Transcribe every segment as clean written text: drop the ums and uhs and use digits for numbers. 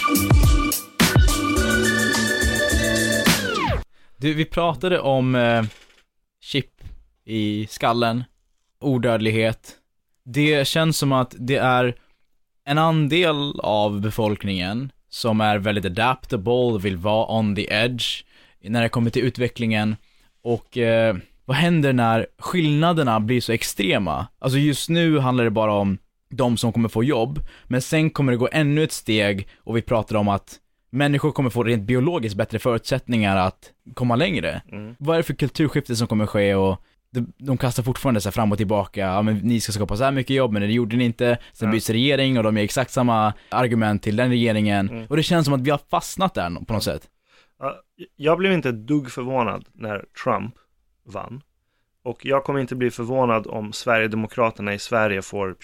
Du, vi pratade om chip i skallen, odödlighet. Det känns som att det är en andel av befolkningen som är väldigt adaptable, vill vara on the edge när det kommer till utvecklingen. Och vad händer när skillnaderna blir så extrema? Alltså just nu handlar det bara om de som kommer få jobb, men sen kommer det gå ännu ett steg och vi pratar om att människor kommer få rent biologiskt bättre förutsättningar att komma längre. Vad är det för kulturskifte som kommer ske? Och de kastar fortfarande så här fram och tillbaka. Ja, men ni ska skapa så här mycket jobb, men det gjorde ni inte. Sen byts regering och de ger exakt samma argument till den regeringen. Och det känns som att vi har fastnat där på något sätt. Jag blev inte ett dugg förvånad när Trump vann. Och jag kommer inte bli förvånad om Sverigedemokraterna i Sverige får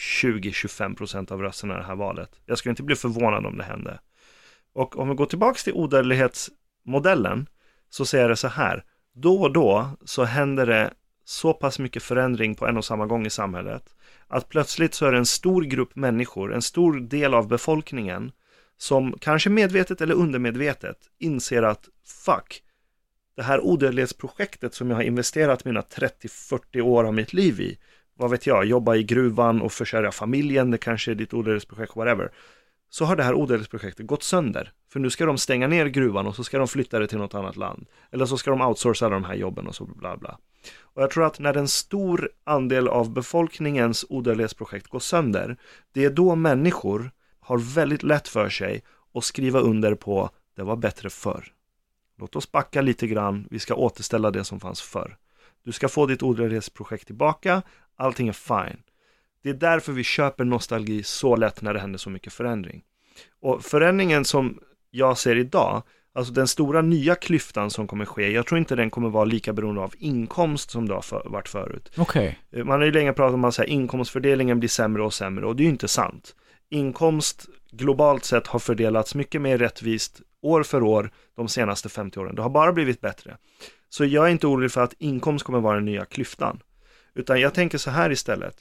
20-25% av rösterna i det här valet. Jag skulle inte bli förvånad om det hände. Och om vi går tillbaka till odödlighetsmodellen så ser det så här. Då och då så händer det så pass mycket förändring på en och samma gång i samhället att plötsligt så är det en stor grupp människor, en stor del av befolkningen som kanske medvetet eller undermedvetet inser att fuck, det här odödlighetsprojektet som jag har investerat mina 30-40 år av mitt liv i, vad vet jag, jobba i gruvan och försörja familjen, det kanske är ditt odödlighetsprojekt, whatever. Så har det här odödlighetsprojektet gått sönder. För nu ska de stänga ner gruvan och så ska de flytta det till något annat land. Eller så ska de outsourca de här jobben och så bla bla. Och jag tror att när en stor andel av befolkningens odödlighetsprojekt går sönder, det är då människor har väldigt lätt för sig att skriva under på det var bättre förr. Låt oss backa lite grann, vi ska återställa det som fanns förr. Du ska få ditt odödlighetsprojekt tillbaka, allting är fine. Det är därför vi köper nostalgi så lätt när det händer så mycket förändring. Och förändringen som jag ser idag, alltså den stora nya klyftan som kommer ske, jag tror inte den kommer vara lika beroende av inkomst som det har varit förut. Okay. Man har ju länge pratat om att inkomstfördelningen blir sämre och sämre, och det är ju inte sant. Inkomst globalt sett har fördelats mycket mer rättvist år för år de senaste 50 åren. Det har bara blivit bättre. Så jag är inte orolig för att inkomst kommer vara den nya klyftan. Utan jag tänker så här istället.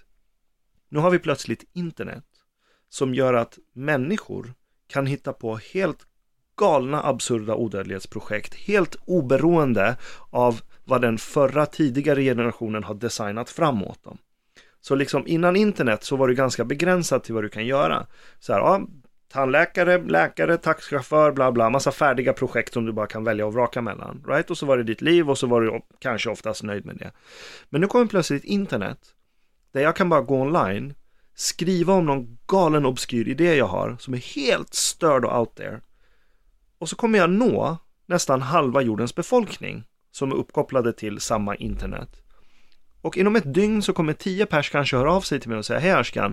Nu har vi plötsligt internet som gör att människor kan hitta på helt galna, absurda odödlighetsprojekt helt oberoende av vad den förra tidigare generationen har designat framåt dem. Så liksom innan internet så var det ganska begränsat till vad du kan göra. Så här, ja, tandläkare, läkare, taxichaufför, bla bla, massa färdiga projekt som du bara kan välja och vraka mellan. Right? Och så var det ditt liv och så var du kanske oftast nöjd med det. Men nu kommer plötsligt internet där jag kan bara gå online, skriva om någon galen obskyr idé jag har som är helt störd och out there. Och så kommer jag nå nästan halva jordens befolkning som är uppkopplade till samma internet. Och inom ett dygn så kommer 10 pers kanske höra av sig till mig och säga: hej Ashkan,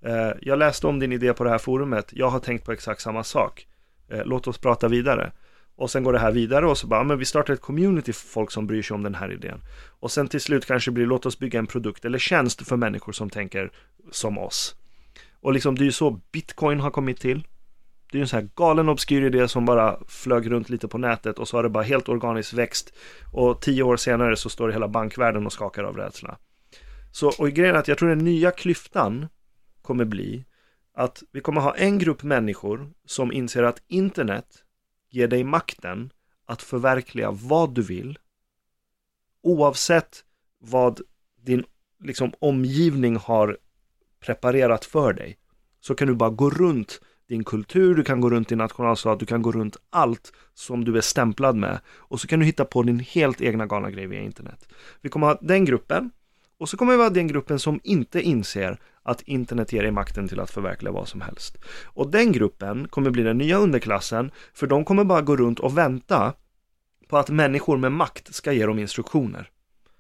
jag läste om din idé på det här forumet, jag har tänkt på exakt samma sak. Låt oss prata vidare. Och sen går det här vidare och så bara, men vi startar ett community för folk som bryr sig om den här idén. Och sen till slut kanske blir, låt oss bygga en produkt eller tjänst för människor som tänker som oss. Och liksom det är ju så Bitcoin har kommit till. Det är ju en sån här galen obskyr idé som bara flög runt lite på nätet och så har det bara helt organiskt växt. Och 10 år senare så står hela bankvärlden och skakar av rädsla. Så, och grejen är att jag tror den nya klyftan kommer bli att vi kommer ha en grupp människor som inser att internet ger dig makten att förverkliga vad du vill, oavsett vad din liksom omgivning har preparerat för dig. Så kan du bara gå runt din kultur, du kan gå runt din nationalstat, du kan gå runt allt som du är stämplad med, och så kan du hitta på din helt egna galna grej via internet. Vi kommer ha den gruppen, och så kommer vi ha den gruppen som inte inser att internet ger dig makten till att förverkliga vad som helst. Och den gruppen kommer bli den nya underklassen, för de kommer bara gå runt och vänta på att människor med makt ska ge dem instruktioner.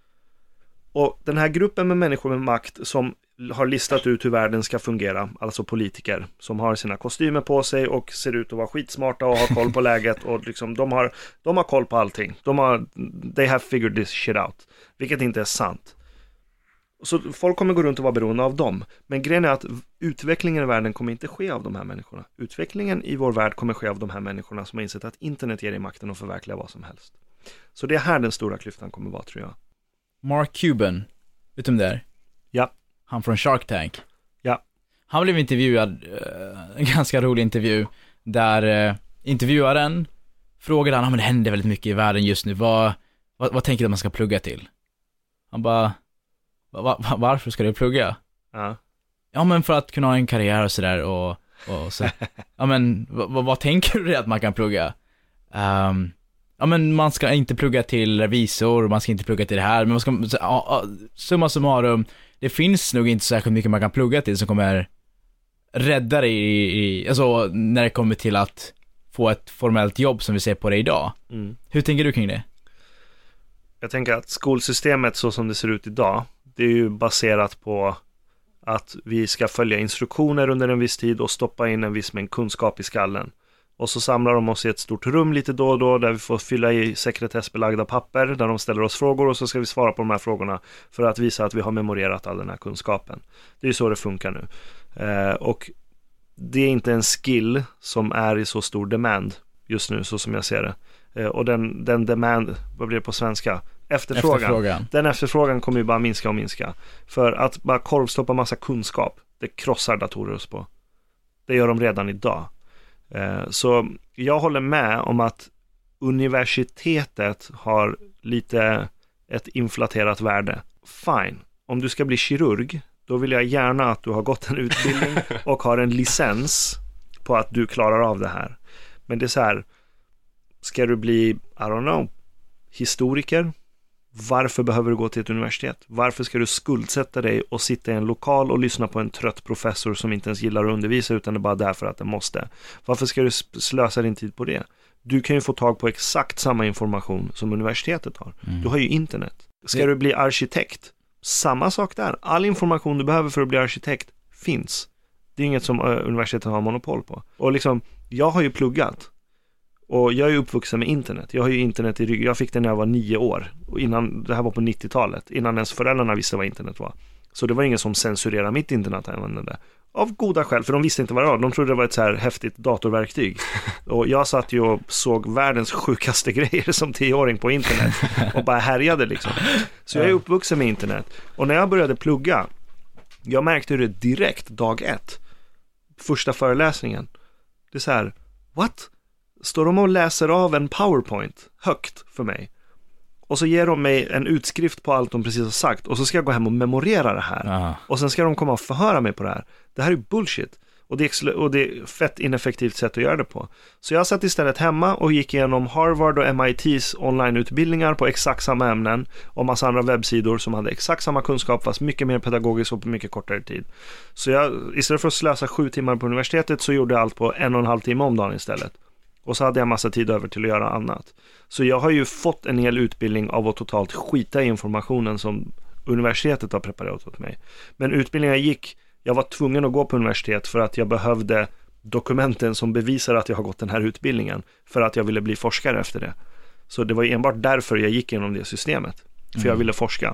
Och den här gruppen med människor med makt som har listat ut hur världen ska fungera, alltså politiker som har sina kostymer på sig och ser ut att vara skitsmarta och har koll på läget, och liksom de har koll på allting. They have figured this shit out, vilket inte är sant. Så folk kommer gå runt och vara beroende av dem. Men grejen är att utvecklingen i världen kommer inte ske av de här människorna. Utvecklingen i vår värld kommer ske av de här människorna som har insett att internet ger dig makten att förverkliga vad som helst. Så det är här den stora klyftan kommer vara, tror jag. Mark Cuban, vet du om det är? Ja. Han från Shark Tank. Ja. Han blev intervjuad, en ganska rolig intervju, där intervjuaren frågade han, men det händer väldigt mycket i världen just nu, vad tänker du att man ska plugga till? Han bara, varför ska du plugga? Ja, men för att kunna ha en karriär och sådär, och så. Ja, men vad tänker du dig att man kan plugga? Ja, men man ska inte plugga till revisor, man ska inte plugga till det här, men man ska, summa summarum, det finns nog inte särskilt mycket man kan plugga till som kommer rädda dig alltså när det kommer till att få ett formellt jobb som vi ser på det idag. Hur tänker du kring det? Jag tänker att skolsystemet så som det ser ut idag, det är ju baserat på att vi ska följa instruktioner under en viss tid och stoppa in en viss mängd kunskap i skallen. Och så samlar de oss i ett stort rum lite då och då där vi får fylla i sekretessbelagda papper där de ställer oss frågor, och så ska vi svara på de här frågorna för att visa att vi har memorerat all den här kunskapen. Det är ju så det funkar nu. Och det är inte en skill som är i så stor demand just nu, så som jag ser det. Och den demand, vad blir det på svenska? Efterfrågan. Den efterfrågan kommer ju bara minska och minska. För att bara korvstoppa massa kunskap, det krossar datorer oss på. Det gör de redan idag. Så jag håller med om att universitetet har lite ett inflaterat värde. Fine. Om du ska bli kirurg, då vill jag gärna att du har gått en utbildning och har en licens på att du klarar av det här. Men det är så här, ska du bli, I don't know, historiker? Varför behöver du gå till ett universitet? Varför ska du skuldsätta dig och sitta i en lokal och lyssna på en trött professor som inte ens gillar att undervisa utan är bara därför att den måste? Varför ska du slösa din tid på det? Du kan ju få tag på exakt samma information som universitetet har. Du har ju internet. Ska du bli arkitekt? Samma sak där. All information du behöver för att bli arkitekt finns. Det är inget som universitetet har monopol på. Och liksom, jag har ju pluggat. Och jag är uppvuxen med internet. Jag har ju internet i ryggen. Jag fick det när jag var 9 år. Och innan, det här var på 90-talet. Innan ens föräldrarna visste vad internet var. Så det var ingen som censurerade mitt internetanvändande. Av goda skäl, för de visste inte vad det var. De trodde det var ett så här häftigt datorverktyg. Och jag satt ju och såg världens sjukaste grejer som 10-åring på internet. Och bara härjade liksom. Så jag är uppvuxen med internet. Och när jag började plugga, jag märkte det direkt dag 1. Första föreläsningen. Det är så här, what? Står de och läser av en PowerPoint högt för mig. Och så ger de mig en utskrift på allt de precis har sagt. Och så ska jag gå hem och memorera det här. Och sen ska de komma och förhöra mig på det här. Det här är bullshit. Och det är fett ineffektivt sätt att göra det på. Så jag satt istället hemma och gick igenom Harvard och MITs onlineutbildningar på exakt samma ämnen. Och massa andra webbsidor som hade exakt samma kunskap fast mycket mer pedagogiskt och på mycket kortare tid. Så jag, istället för att slösa 7 timmar på universitetet, så gjorde jag allt på 1,5 timme om dagen istället. Och så hade jag massa tid över till att göra annat. Så jag har ju fått en hel utbildning av att totalt skita i informationen som universitetet har preparerat åt mig. Men utbildningen jag var tvungen att gå på universitet för att jag behövde dokumenten som bevisar att jag har gått den här utbildningen. För att jag ville bli forskare efter det. Så det var enbart därför jag gick igenom det systemet. För jag ville forska.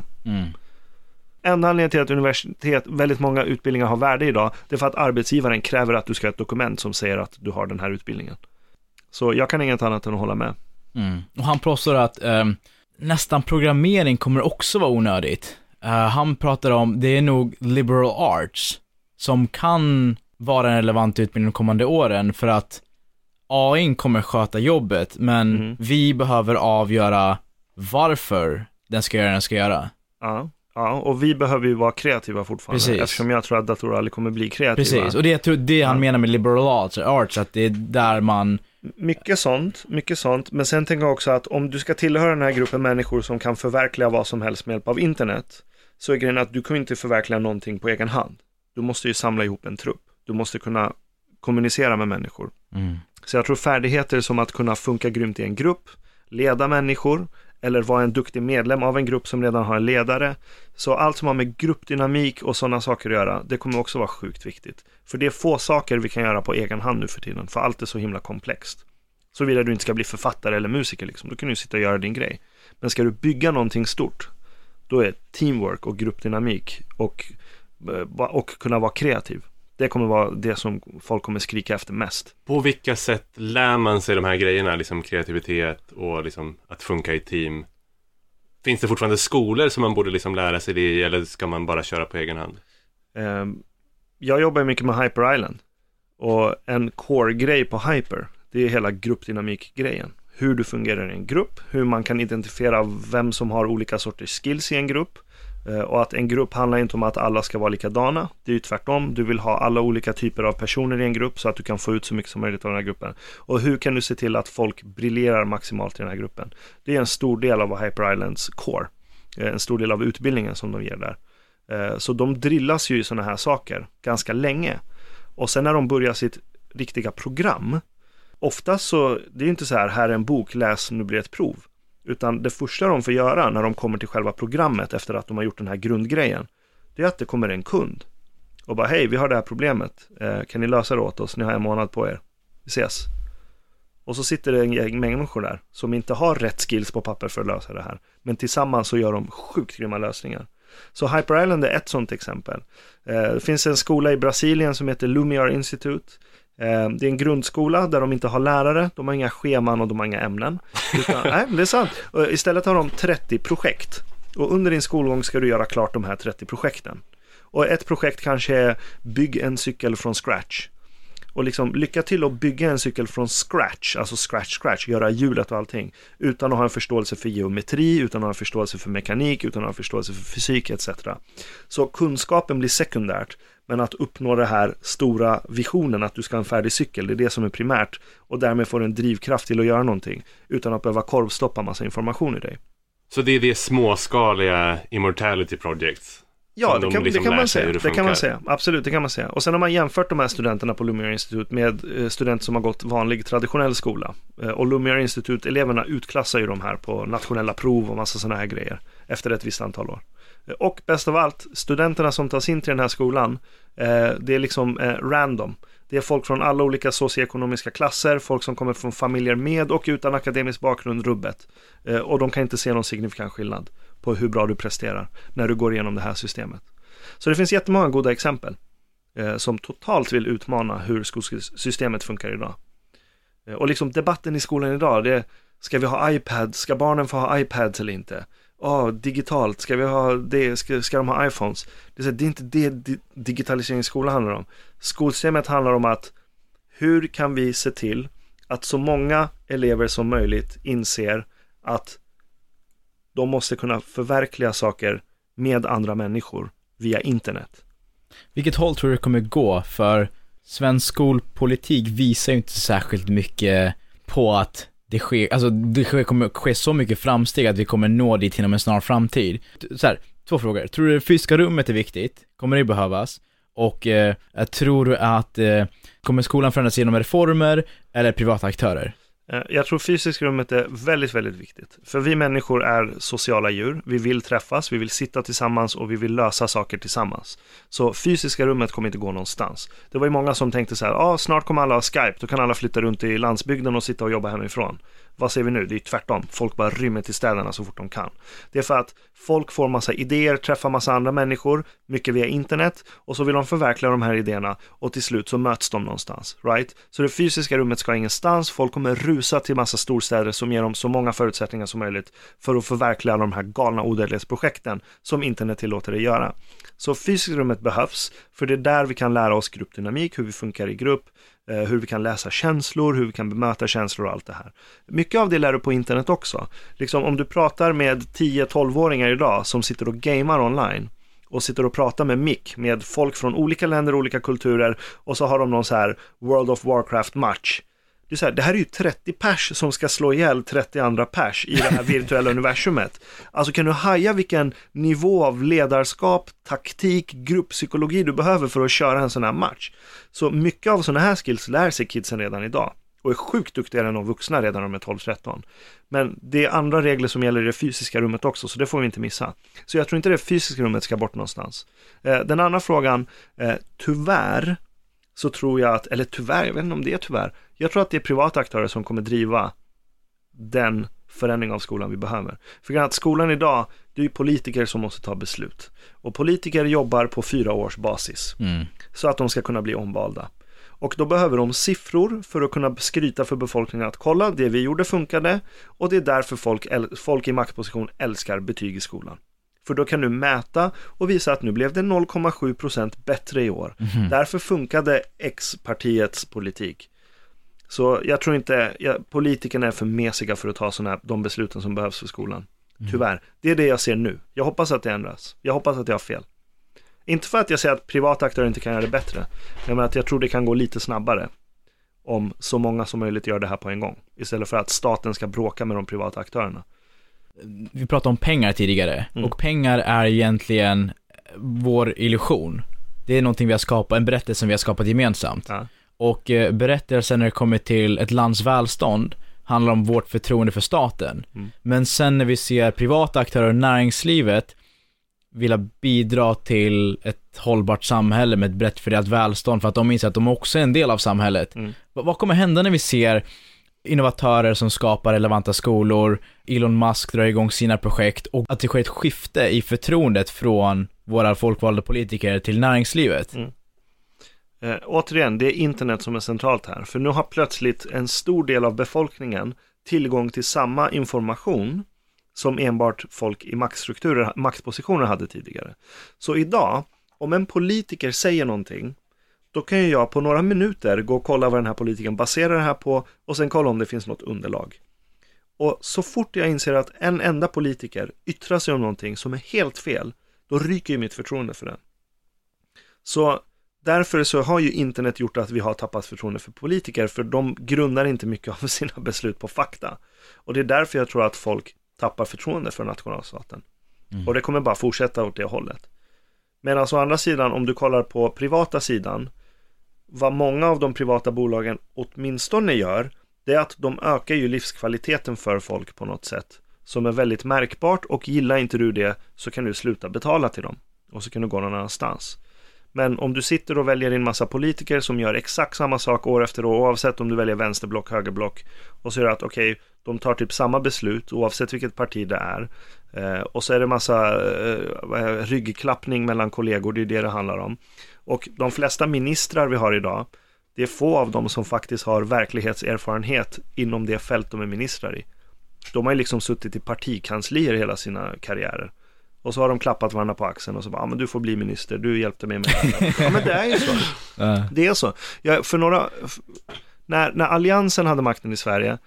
Enda anledningen till att universitet, väldigt många utbildningar har värde idag, det är för att arbetsgivaren kräver att du ska ha ett dokument som säger att du har den här utbildningen. Så jag kan inget annat än att hålla med. Och han påstår att nästan programmering kommer också vara onödigt. Han pratar om, det är nog liberal arts som kan vara en relevant utbildning de kommande åren, för att AI kommer sköta jobbet, men vi behöver avgöra varför den ska göra. Ja, och vi behöver ju vara kreativa fortfarande. Precis. Eftersom jag tror att datorer aldrig kommer bli kreativa. Precis, och det han menar med liberal arts, att det är där man... Mycket sånt. Men sen tänker jag också att om du ska tillhöra den här gruppen människor som kan förverkliga vad som helst med hjälp av internet, så är grejen att du kan inte förverkliga någonting på egen hand. Du måste ju samla ihop en trupp. Du måste kunna kommunicera med människor. Så jag tror färdigheter som att kunna funka grymt i en grupp, leda människor, eller vara en duktig medlem av en grupp som redan har en ledare. Så allt som har med gruppdynamik och sådana saker att göra, det kommer också vara sjukt viktigt. För det är få saker vi kan göra på egen hand nu för tiden, för allt är så himla komplext. Så vill du inte ska bli författare eller musiker liksom, då kan du sitta och göra din grej. Men ska du bygga någonting stort, då är teamwork och gruppdynamik och kunna vara kreativ. Det kommer vara det som folk kommer skrika efter mest. På vilka sätt lär man sig de här grejerna, liksom kreativitet och liksom att funka i team? Finns det fortfarande skolor som man borde liksom lära sig det i, eller ska man bara köra på egen hand? Jag jobbar mycket med Hyper Island. Och en core-grej på Hyper, det är hela gruppdynamik-grejen. Hur du fungerar i en grupp, hur man kan identifiera vem som har olika sorters skills i en grupp. Och att en grupp handlar inte om att alla ska vara likadana. Det är ju tvärtom, du vill ha alla olika typer av personer i en grupp så att du kan få ut så mycket som möjligt av den här gruppen. Och hur kan du se till att folk briljerar maximalt i den här gruppen? Det är en stor del av Hyper Islands core. En stor del av utbildningen som de ger där. Så de drillas ju i såna här saker ganska länge. Och sen när de börjar sitt riktiga program, oftast så, det är ju inte så här är en bok, läs, nu blir ett prov. Utan det första de får göra när de kommer till själva programmet efter att de har gjort den här grundgrejen, det är att det kommer en kund och bara, hej, vi har det här problemet, kan ni lösa det åt oss? Ni har en månad på er, vi ses. Och så sitter det en gäng människor där som inte har rätt skills på papper för att lösa det här, men tillsammans så gör de sjukt grymma lösningar. Så Hyper Island är ett sånt exempel. Det finns en skola i Brasilien som heter Lumiar Institute. Det är en grundskola där de inte har lärare, de har inga scheman och de har inga ämnen. Nej, det är sant. Istället har de 30 projekt. Och under din skolgång ska du göra klart de här 30 projekten. Och ett projekt kanske är bygg en cykel från scratch. Och liksom lycka till att bygga en cykel från scratch, alltså scratch, göra hjulet och allting, utan att ha en förståelse för geometri, utan att ha en förståelse för mekanik, utan att ha en förståelse för fysik etc. Så kunskapen blir sekundärt, men att uppnå det här stora visionen att du ska ha en färdig cykel, det är det som är primärt, och därmed får du en drivkraft till att göra någonting utan att behöva korvstoppa massa information i dig. Så det är det småskaliga Immortality Projects? Ja, det kan man säga. Absolut, det kan man säga. Och sen har man jämfört de här studenterna på Lumiar Institute med studenter som har gått vanlig traditionell skola. Och Lumiar Institute, eleverna utklassar ju de här på nationella prov och massa sådana här grejer efter ett visst antal år. Och bäst av allt, studenterna som tas in till den här skolan, det är liksom random. Det är folk från alla olika socioekonomiska klasser, folk som kommer från familjer med och utan akademisk bakgrund, rubbet. Och de kan inte se någon signifikant skillnad på hur bra du presterar när du går igenom det här systemet. Så det finns jättemånga goda exempel som totalt vill utmana hur skolsystemet funkar idag. Och liksom debatten i skolan idag, det är, ska vi ha iPad? Ska barnen få ha iPads eller inte? Digitalt, ska vi ha det? Ska de ha iPhones? Det är inte det digitaliseringsskolan handlar om. Skolsystemet handlar om att hur kan vi se till att så många elever som möjligt inser att de måste kunna förverkliga saker med andra människor via internet. Vilket håll tror du kommer gå? För svensk skolpolitik visar ju inte särskilt mycket på att det kommer ske så mycket framsteg att vi kommer nå dit inom en snar framtid. Så här, 2 frågor. Tror du det fysiska rummet är viktigt? Kommer det behövas? Och tror du att kommer skolan förändras genom reformer eller privata aktörer? Jag tror fysiska rummet är väldigt, väldigt viktigt. För vi människor är sociala djur. Vi vill träffas, vi vill sitta tillsammans och vi vill lösa saker tillsammans. Så fysiska rummet kommer inte gå någonstans. Det var ju många som tänkte så här, snart kommer alla ha Skype, då kan alla flytta runt i landsbygden och sitta och jobba hemifrån. Vad ser vi nu? Det är tvärtom. Folk bara rymmer till städerna så fort de kan. Det är för att folk får massa idéer, träffar massa andra människor, mycket via internet, och så vill de förverkliga de här idéerna och till slut så möts de någonstans, right? Så det fysiska rummet ska ingenstans. Folk kommer rusa till massa storstäder som ger dem så många förutsättningar som möjligt för att förverkliga de här galna odödlighetsprojekten som internet tillåter det göra. Så fysiska rummet behövs, för det är där vi kan lära oss gruppdynamik, hur vi funkar i grupp, hur vi kan läsa känslor, hur vi kan bemöta känslor och allt det här. Mycket av det lär du på internet också. Liksom om du pratar med 10-12-åringar idag som sitter och gamer online och sitter och pratar med mick med folk från olika länder och olika kulturer, och så har de någon så här World of Warcraft match. Det är så här, det här är ju 30 pers som ska slå ihjäl 30 andra pers i det här virtuella universumet. Alltså kan du haja vilken nivå av ledarskap, taktik, grupppsykologi du behöver för att köra en sån här match. Så mycket av såna här skills lär sig kidsen redan idag och är sjukt duktigare än de vuxna redan när de är 12-13. Men det är andra regler som gäller i det fysiska rummet också, så det får vi inte missa. Så jag tror inte det fysiska rummet ska bort någonstans. Den andra frågan, tyvärr så tror jag att, eller tyvärr, jag vet inte om det är tyvärr, jag tror att det är privata aktörer som kommer driva den förändring av skolan vi behöver. För att skolan idag, det är ju politiker som måste ta beslut. Och politiker jobbar på 4 års basis. Så att de ska kunna bli omvalda. Och då behöver de siffror för att kunna skryta för befolkningen att kolla, det vi gjorde funkade. Och det är därför folk i maktposition älskar betyg i skolan. För då kan du mäta och visa att nu blev det 0,7% bättre i år. Därför funkade X-partiets politik. Så jag tror inte, politikerna är för mesiga för att ta de besluten som behövs för skolan. Tyvärr. Det är det jag ser nu. Jag hoppas att det ändras. Jag hoppas att jag har fel. Inte för att jag säger att privata aktörer inte kan göra det bättre. Men att jag tror det kan gå lite snabbare om så många som möjligt gör det här på en gång. Istället för att staten ska bråka med de privata aktörerna. Vi pratade om pengar tidigare. Och pengar är egentligen vår illusion. Det är någonting vi har skapat, en berättelse som vi har skapat gemensamt. Ja. Och berättelsen när det kommer till ett lands välstånd handlar om vårt förtroende för staten. Men sen när vi ser privata aktörer och näringslivet vilja bidra till ett hållbart samhälle med ett brett fördelat välstånd för att de inser att de också är en del av samhället. Vad kommer hända när vi ser innovatörer som skapar relevanta skolor, Elon Musk drar igång sina projekt och att det sker ett skifte i förtroendet från våra folkvalda politiker till näringslivet? Återigen, det är internet som är centralt här. För nu har plötsligt en stor del av befolkningen tillgång till samma information som enbart folk i maktpositioner hade tidigare. Så idag, om en politiker säger någonting, då kan ju jag på några minuter gå och kolla vad den här politikern baserar det här på och sen kolla om det finns något underlag. Och så fort jag inser att en enda politiker yttrar sig om någonting som är helt fel, då ryker ju mitt förtroende för den. Så därför så har ju internet gjort att vi har tappat förtroende för politiker, för de grundar inte mycket av sina beslut på fakta. Och det är därför jag tror att folk tappar förtroende för nationalstaten. Och det kommer bara fortsätta åt det hållet. Medan å andra sidan, om du kollar på privata sidan, vad många av de privata bolagen åtminstone gör, det är att de ökar ju livskvaliteten för folk på något sätt som är väldigt märkbart, och gillar inte du det så kan du sluta betala till dem och så kan du gå någon annanstans. Men om du sitter och väljer in massa politiker som gör exakt samma sak år efter år, oavsett om du väljer vänsterblock, högerblock, och så är det att okej, de tar typ samma beslut oavsett vilket parti det är, och så är det massa ryggklappning mellan kollegor, det är det handlar om. Och de flesta ministrar vi har idag, det är få av dem som faktiskt har verklighetserfarenhet inom det fält de är ministrar i. De har ju liksom suttit i partikanslier hela sina karriärer. Och så har de klappat varandra på axeln och så bara, men du får bli minister, du hjälpte mig med det. Ja, men det är ju så. Det är så. När Alliansen hade makten i Sverige,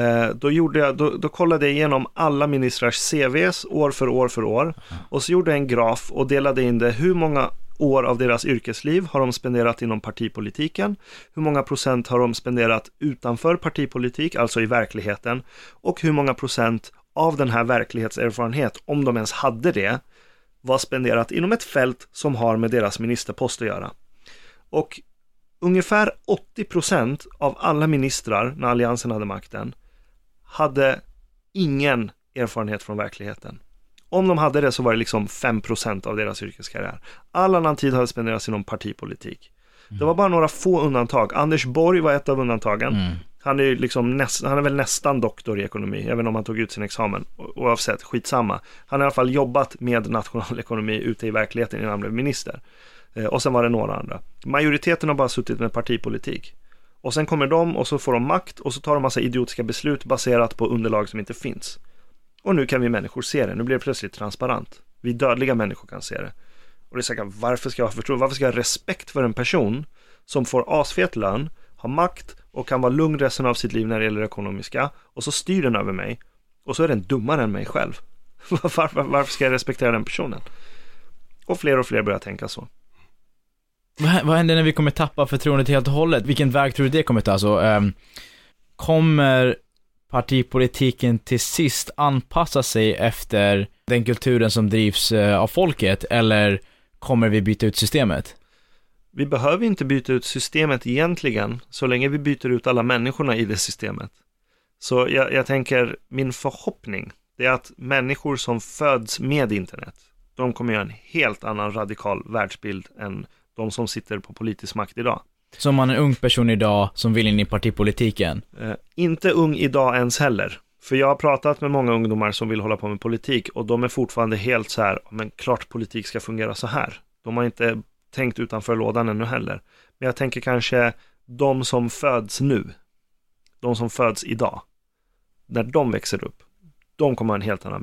då kollade jag igenom alla ministrars CVs år för år. Och så gjorde jag en graf och delade in det. Hur många år av deras yrkesliv har de spenderat inom partipolitiken? Hur många procent har de spenderat utanför partipolitik, alltså i verkligheten? Och hur många procent av den här verklighetserfarenhet, om de ens hade det, var spenderat inom ett fält som har med deras ministerpost att göra. Och ungefär 80% av alla ministrar när Alliansen hade makten hade ingen erfarenhet från verkligheten. Om de hade det så var det liksom 5% av deras yrkeskarriär. All annan tid hade spenderats inom partipolitik. Det var bara några få undantag. Anders Borg var ett av undantagen. Han är väl nästan doktor i ekonomi, även om han tog ut sin examen. Oavsett, skitsamma. Han har i alla fall jobbat med nationalekonomi ute i verkligheten innan han blev minister. Och sen var det några andra. Majoriteten har bara suttit med partipolitik. Och sen kommer de och så får de makt och så tar de massa idiotiska beslut baserat på underlag som inte finns. Och nu kan vi människor se det. Nu blir det plötsligt transparent. Vi dödliga människor kan se det. Och det är säkert, varför ska jag ha respekt för en person som får asfet lön, har makt och kan vara lugn resten av sitt liv när det gäller ekonomiska, och så styr den över mig och så är den dummare än mig själv. Varför ska jag respektera den personen? Och fler börjar tänka så. Vad händer när vi kommer tappa förtroendet helt och hållet? Vilken väg tror du det kommer ta? Alltså, kommer partipolitiken till sist anpassa sig efter den kulturen som drivs av folket, eller kommer vi byta ut systemet? Vi behöver inte byta ut systemet egentligen, så länge vi byter ut alla människorna i det systemet. Så jag tänker, min förhoppning är att människor som föds med internet, de kommer göra en helt annan radikal världsbild än de som sitter på politisk makt idag. Som man är en ung person idag som vill in i partipolitiken? Inte ung idag ens heller. För jag har pratat med många ungdomar som vill hålla på med politik, och de är fortfarande helt så här, men klart politik ska fungera så här. De har inte tänkt utanför lådan ännu heller. Men jag tänker kanske de som föds nu, de som föds idag, när de växer upp, de kommer ha en helt annan bild.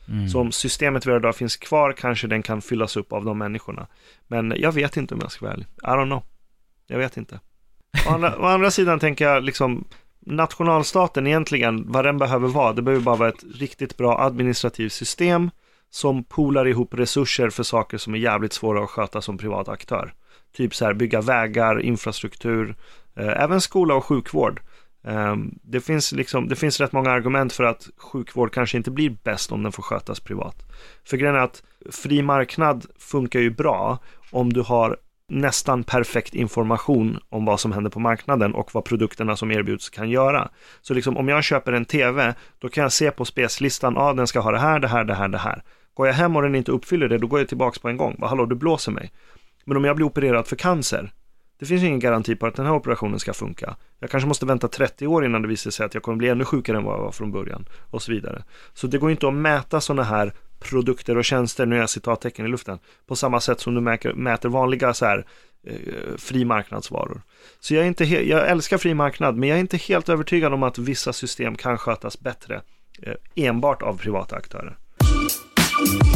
Så om systemet vi har idag finns kvar, kanske den kan fyllas upp av de människorna. Men jag vet inte om jag ska vara ärlig. I don't know. Jag vet inte. Å andra sidan tänker jag liksom, nationalstaten egentligen, vad den behöver vara, det behöver bara vara ett riktigt bra administrativt system som poolar ihop resurser för saker som är jävligt svåra att sköta som privat aktör. Typ så här, bygga vägar, infrastruktur, även skola och sjukvård. Det finns rätt många argument för att sjukvård kanske inte blir bäst om den får skötas privat. För grejen är att fri marknad funkar ju bra om du har nästan perfekt information om vad som händer på marknaden och vad produkterna som erbjuds kan göra. Så liksom, om jag köper en tv, då kan jag se på speslistan, den ska ha det här. Går jag hem och den inte uppfyller det, då går jag tillbaka på en gång. Hallå, du blåser mig. Men om jag blir opererad för cancer, det finns ingen garanti på att den här operationen ska funka. Jag kanske måste vänta 30 år innan det visar sig att jag kommer bli ännu sjukare än vad jag var från början och så vidare. Så det går inte att mäta sådana här produkter och tjänster, nu är jag citattecken i luften, på samma sätt som du mäter vanliga så här, fri marknadsvaror. Så jag älskar fri marknad, men jag är inte helt övertygad om att vissa system kan skötas bättre enbart av privata aktörer.